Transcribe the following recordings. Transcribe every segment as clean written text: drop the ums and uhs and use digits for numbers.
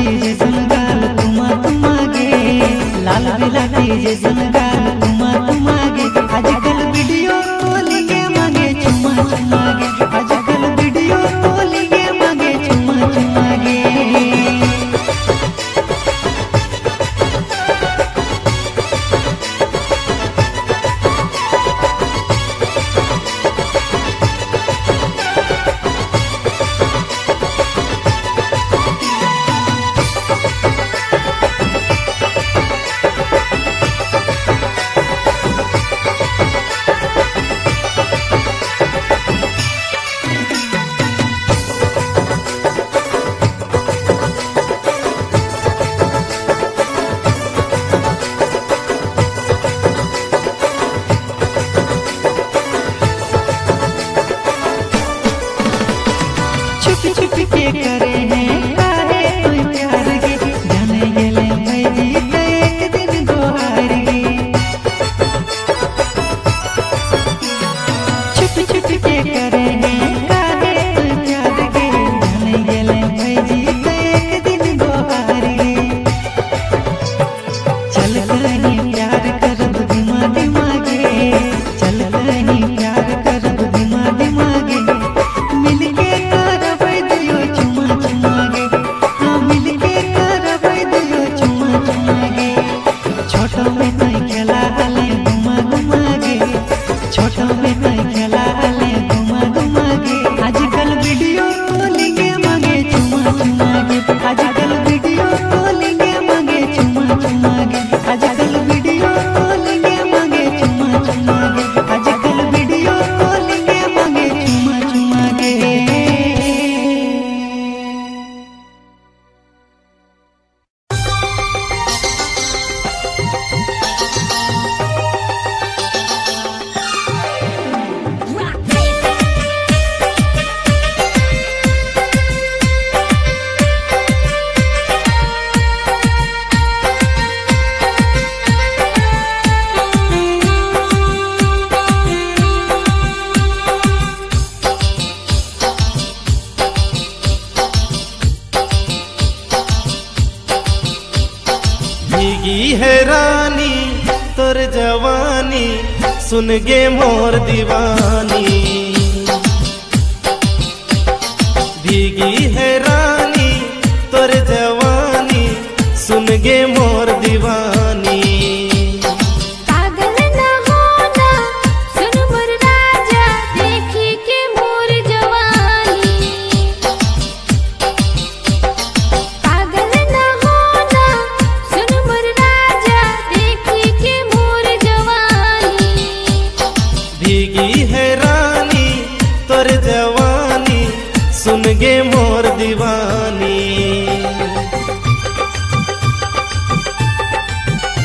बिलाती जैसन गाल तुमा तुमागे, लाल बिलाती जैसन गाल तुमा तुमागे। आजकल वीडियो कॉलिंग मांगे चुमा चुमागे, आजकल वीडियो कॉलिंग मांगे चुमा चुमागे। छुप के करे हैं काहे कोई प्यार गे, जाने गेले भैजी त एक दिन दोहार गे। छुप के करे हैं काहे कोई प्यार गे, जाने गेले भैजी त एक दिन दोहार गे। चल कहीं प्यार करब दिमा दिमागे, चल कहीं प्यार करब दिमा दिमागे। मिलके करबै दियो चुमा चुमागे, हाँ मिलके करबै दियो चुमा चुमागे। छोटो में तई खेला हले घुमा घुमागे, छोटो में तई खेला हले घुमा घुमागे। आजकल वीडियो कॉलिंग मांगे चुमा चुमागे, आजकल वीडियो कॉलिंग मांगे चुमा चुमागे, आजकल वीडियो कॉलिंग मांगे चुमा चुमागे, आजकल वीडियो कॉलिंग मांगे चुमा चुमागे। भीगी है रानी तोर जवानी, सुन गे मोर दीवानी। भीगी है रानी तोर जवानी, सुन गे मोर दीवानी। पागल न होना सुन मोर राजा, देखी के मोर जवानी। पागल न होना सुन मोर राजा, देखी के मोर जवानी। भीगी है रानी तोर जवानी, सुन गे मोर दीवानी।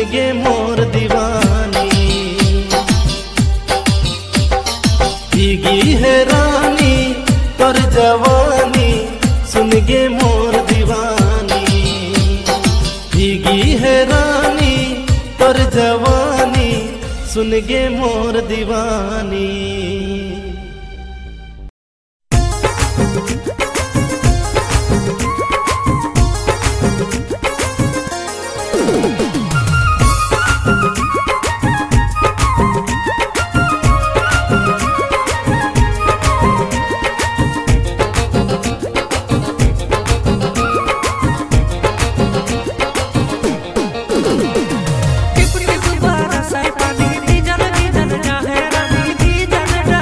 गे मोर दीवानी। भीगी है रानी तोर जवानी, सुन गे मोर दीवानी। भीगी है रानी तोर जवानी, सुन गे मोर दीवानी। टिप टिप बरसाए पानी, दी जन जाहे रानी, दी जन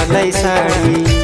दिहलै साड़ी